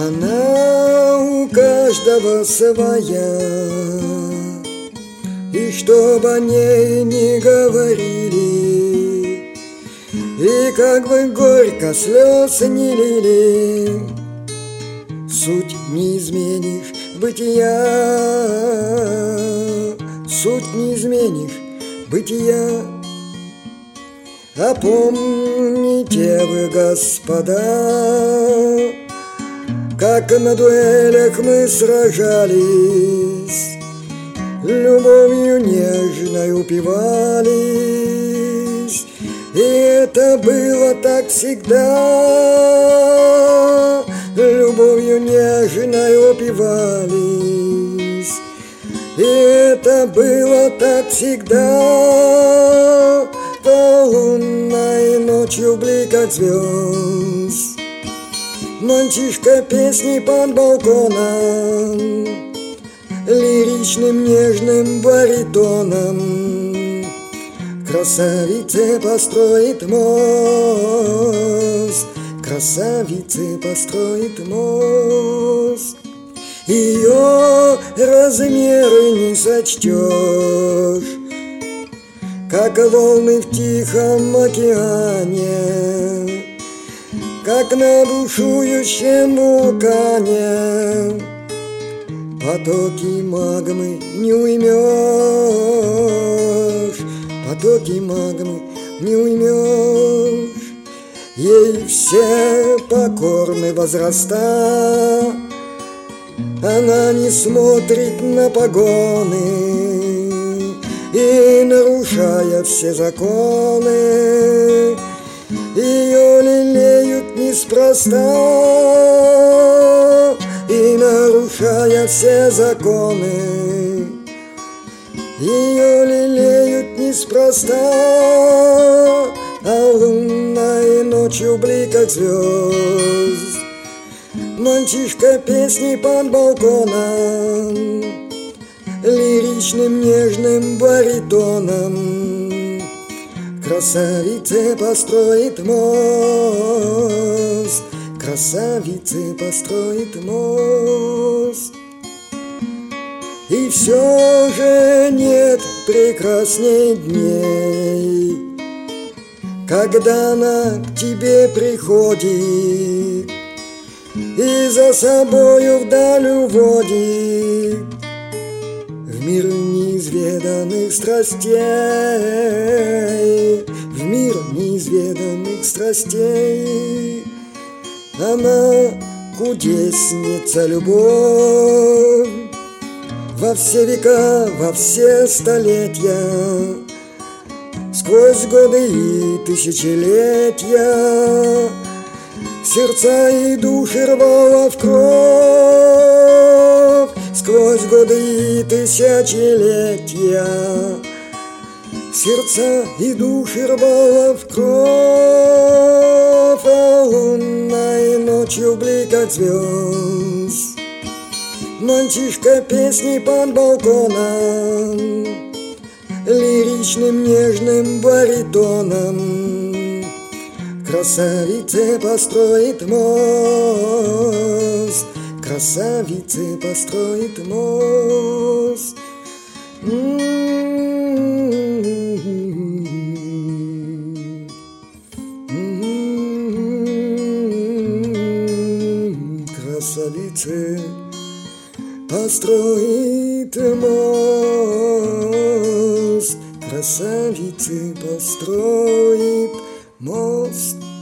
Она у каждого своя, и чтоб о ней не говорили, и как бы горько слез не лили, суть не изменишь бытия, суть не изменишь бытия. А помните вы, господа, как на дуэлях мы сражались, любовью нежной упивались, и это было так всегда, любовью нежной упивались, и это было так всегда, по лунной ночью в бликах звезд. Мальчишка песни под балконом, лиричным нежным баритоном, красавице построит мост, красавице построит мост. Ее размеры не сочтешь, как волны в тихом океане, как на бушующем вулкане. Потоки магмы не уймешь, потоки магмы не уймешь. Ей все покорны возраста, она не смотрит на погоны, и, нарушая все законы, ее лелеют неспроста, и, нарушая все законы, ее лелеют неспроста, а лунной ночью в бликах звезд. Мальчишка песни под балконом, лиричным нежным баритоном, красавице построит мост, красавице построит мост. И все же нет прекрасней дней, когда она к тебе приходит и за собою вдаль уводит в мир неизведанных страстей, в мир неизведанных страстей. Она кудесница любовь, во все века, во все столетия, сквозь годы и тысячелетия, сердца и души рвала в кровь, сквозь годы и тысячелетия, сердца и души рвала в кровь, а лунной ночью в бликах звезд. Мальчишка песни под балконом, лиричным нежным баритоном, красавице построит мост, красавице построит мост. Красавице построит мост, красавице построит мост.